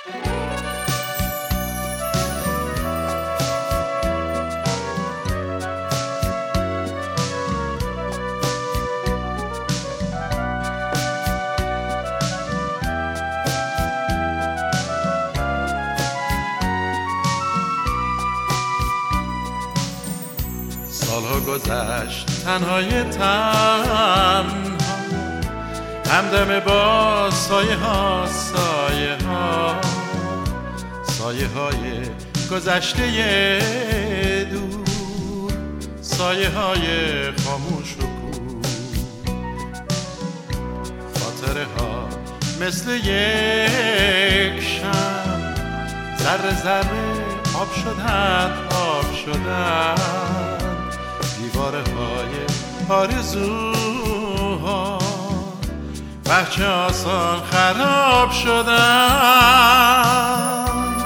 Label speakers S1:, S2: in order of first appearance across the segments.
S1: سالها گذشت تنهای تنها، همدم با سایه ها سایه ها، سایه های گذشته دور، سایه های خاموش و کور. خاطره ها مثل یک شم، ذره ذره آب شدن آب شدن، دیواره های آرزوها بچه آسان خراب شدن.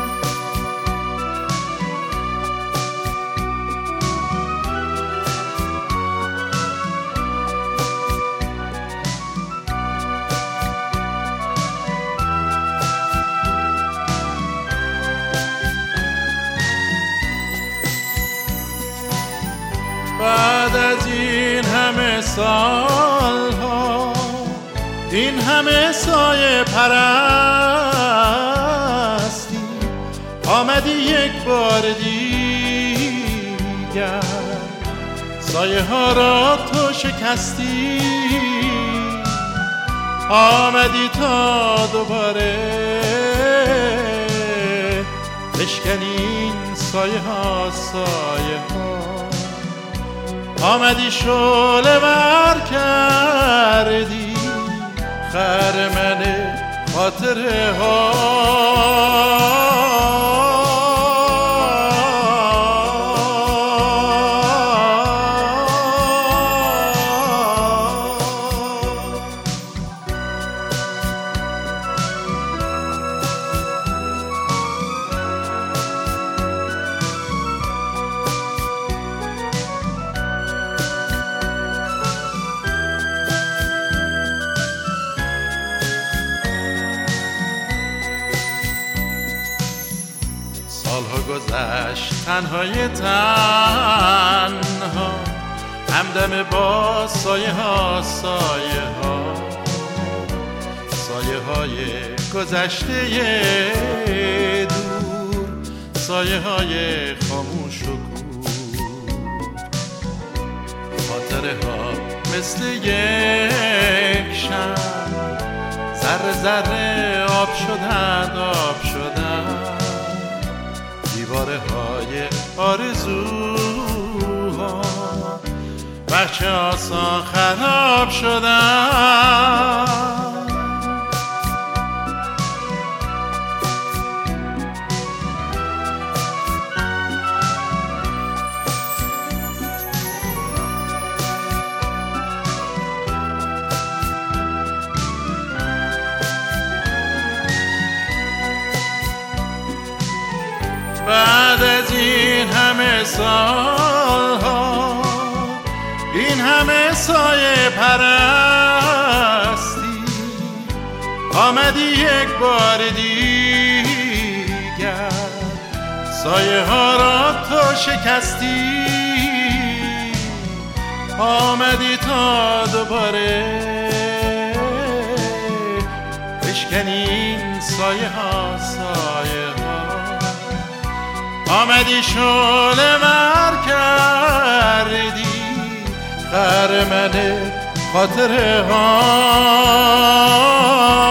S1: بعد از این همه سالها، این همه سایه پرستی، آمدی یک بار دیگر، سایه ها را تو شکستی، آمدی تا دوباره بشکنی این سایه ها سایه ها. آمدی شعله ور کردی خرمن خاطره ها. سالها گذشت تنهای تنها، همدم با سایه ها سایه ها، سایه های گذشته دور، سایه های خاموش و کور. خاطره ها مثل یک شم، ذره ذره آب شدن آب شدن، دیواره های آرزوها بچه آسان خراب شدن. بعد از این همه سالها، این همه سایه پرستی، آمدی یک بار دیگر، سایه ها را تو شکستی، آمدی تا دوباره بشکنی این سایه ها سایه ها. آمدی شعله ور کردی خرمن خاطره ها.